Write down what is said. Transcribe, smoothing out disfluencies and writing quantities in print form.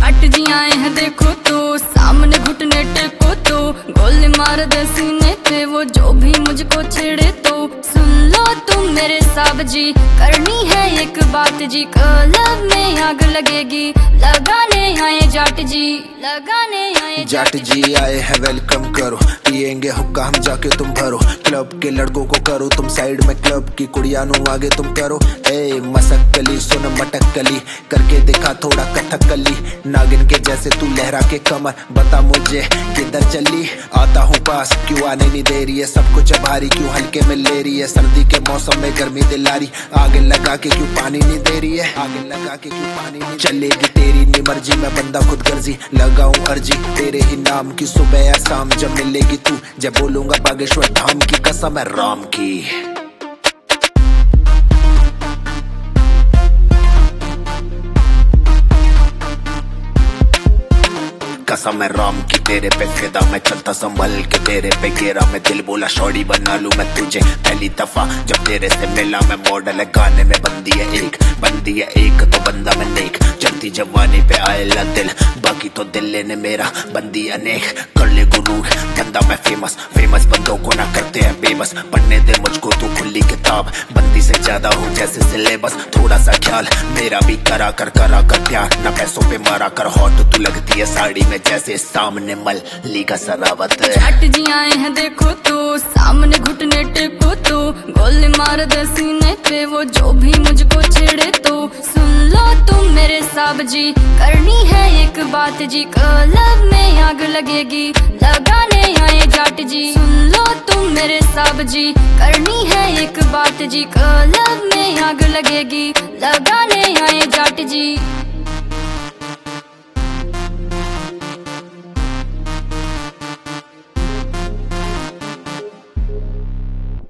जाट जी आए हैं देखो तो, सामने घुटने टेको तो, गोली मार दे सीने पे वो जो भी मुझको छेड़े तो। सुन लो तुम मेरे साहब जी, करनी है एक बात जी, कलब में आग लगेगी, लगाने आए जाट जी, लगाने आए जाट जी आए हैं वेलकम करो, पिएंगे हुक्का हम जाके तुम भरो, क्लब के लड़कों को करो तुम साइड में, क्लब की कुड़िया नु आगे तुम करो। ए मसक कली सुन मटक कली, करके दिखा थोड़ा कथक कली, नागिन के जैसे तू लहरा के कमर, बता मुझे किधर चली, आता हूँ पास क्यों आने नहीं दे रही है, सब कुछ भारी क्यों हल्के में ले रही है, सर्दी के मौसम में गर्मी दिलारी, आगे लगा के क्यों पानी नहीं दे रही है, आगे लगा के क्यों पानी नहीं चलेगी तेरी नी मर्जी, मैं बंदा खुद गर्जी लगाऊं अर्जी, तेरे ही नाम की सुबह या शाम जब मिलेगी तू, जब बोलूंगा बागेश्वर धाम की कसम है राम की। कसम है राम की तेरे पे फिदा, मैं चलता संभल के तेरे पे गिरा, मैं दिल बोला शॉर्टी बना लूं मैं तुझे पहली दफा जब तेरे से मिला, मैं मॉडल है गाने में बंदी है एक, बंदी है एक तो बंदा मैं नेक, चलती जवानी पे आएला दिल, बाकी तो दिल लेने मेरा बंदी अनेक, कर ले गुरूर बंदा मैं फेमस, फेमस बंदों को ना करते हैं बेबस, पढ़ने दे मुझको तू खुली किताब, बंदी से ज्यादा हूँ जैसे सिलेबस, थोड़ा सा ख्याल मेरा भी करा कर प्यार, ना पैसों पे मारा कर हॉट, तू लगती है साड़ी में जैसे सामने मल ली का सरावत। जाट जी आए हैं देखो तो, सामने घुटने टेको तो, गोली मार दे सीने पे वो जो भी मुझको छेड़े तो। सुन लो तुम मेरे साहब जी, करनी है एक बात जी, कलब में आग लगेगी, लगाने आए जाट जी। सुन लो तुम मेरे साहब जी, करनी है एक बात जी, कलब में आग लगेगी, लगाने आए जाट जी।